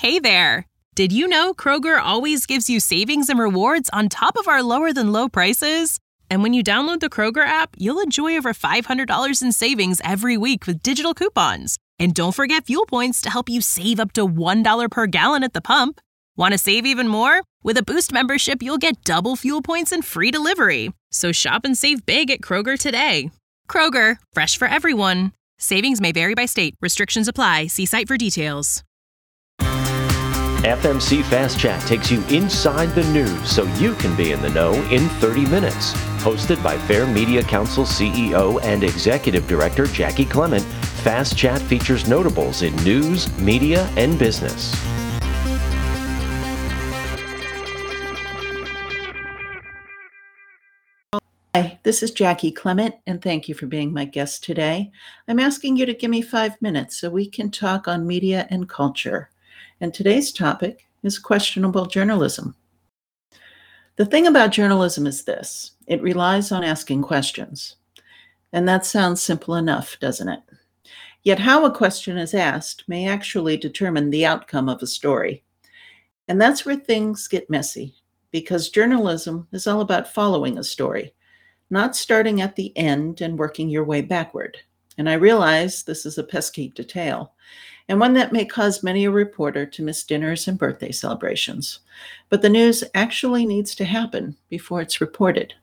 Hey there! Did you know Kroger always gives you savings and rewards on top of our lower-than-low prices? And when you download the Kroger app, you'll enjoy over $500 in savings every week with digital coupons. And don't forget fuel points to help you save up to $1 per gallon at the pump. Want to save even more? With a Boost membership, you'll get double fuel points and free delivery. So shop and save big at Kroger today. Kroger, fresh for everyone. Savings may vary by state. Restrictions apply. See site for details. FMC Fast Chat takes you inside the news so you can be in the know in 30 minutes. Hosted by Fair Media Council CEO and Executive Director Jackie Clement, Fast Chat features notables in news, media, and business. Hi, this is Jackie Clement, and thank you for being my guest today. I'm asking you to give me 5 minutes so we can talk on media and culture. And today's topic is questionable journalism. The thing about journalism is this: it relies on asking questions. And that sounds simple enough, doesn't it? Yet how a question is asked may actually determine the outcome of a story. And that's where things get messy, because journalism is all about following a story, not starting at the end and working your way backward. And I realize this is a pesky detail, and one that may cause many a reporter to miss dinners and birthday celebrations. But the news actually needs to happen before it's reported.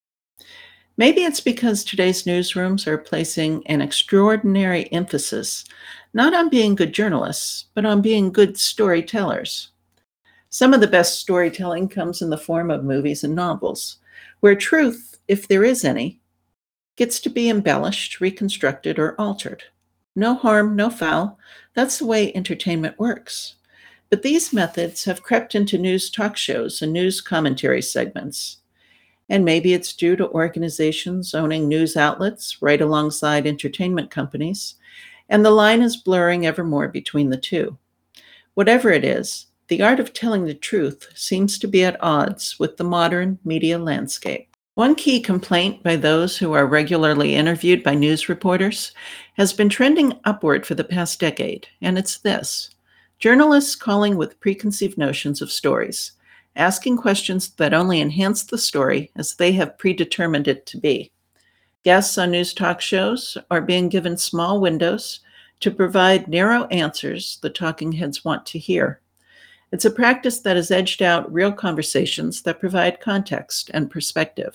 Maybe it's because today's newsrooms are placing an extraordinary emphasis not on being good journalists, but on being good storytellers. Some of the best storytelling comes in the form of movies and novels, where truth, if there is any, gets to be embellished, reconstructed, or altered. No harm, no foul. That's the way entertainment works. But these methods have crept into news talk shows and news commentary segments. And maybe it's due to organizations owning news outlets right alongside entertainment companies, and the line is blurring ever more between the two. Whatever it is, the art of telling the truth seems to be at odds with the modern media landscape. One key complaint by those who are regularly interviewed by news reporters has been trending upward for the past decade, and it's this: journalists calling with preconceived notions of stories, asking questions that only enhance the story as they have predetermined it to be. Guests on news talk shows are being given small windows to provide narrow answers the talking heads want to hear. It's a practice that has edged out real conversations that provide context and perspective.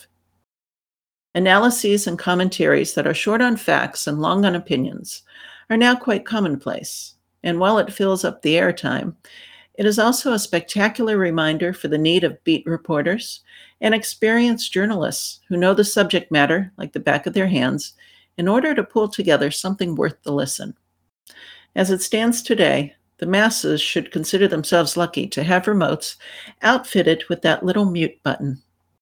Analyses and commentaries that are short on facts and long on opinions are now quite commonplace. And while it fills up the airtime, it is also a spectacular reminder for the need of beat reporters and experienced journalists who know the subject matter like the back of their hands in order to pull together something worth the listen. As it stands today, the masses should consider themselves lucky to have remotes outfitted with that little mute button.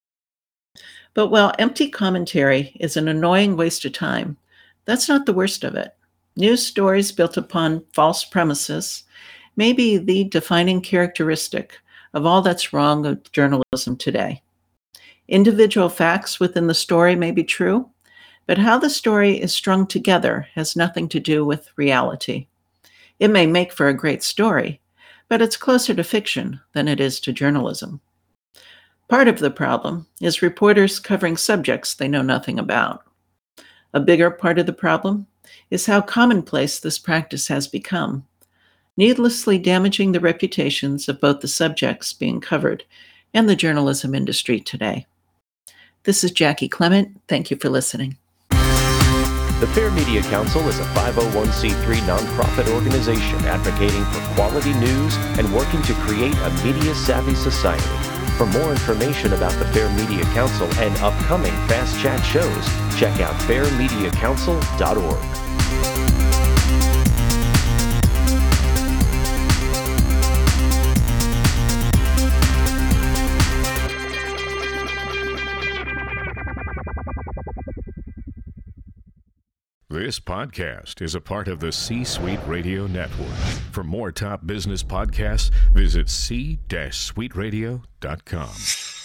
But while empty commentary is an annoying waste of time, that's not the worst of it. News stories built upon false premises may be the defining characteristic of all that's wrong with journalism today. Individual facts within the story may be true, but how the story is strung together has nothing to do with reality. It may make for a great story, but it's closer to fiction than it is to journalism. Part of the problem is reporters covering subjects they know nothing about. A bigger part of the problem is how commonplace this practice has become, needlessly damaging the reputations of both the subjects being covered and the journalism industry today. This is Jackie Clement. Thank you for listening. The Fair Media Council is a 501c3 nonprofit organization advocating for quality news and working to create a media-savvy society. For more information about the Fair Media Council and upcoming Fast Chat shows, check out fairmediacouncil.org. This podcast is a part of the C-Suite Radio Network. For more top business podcasts, visit c-suiteradio.com.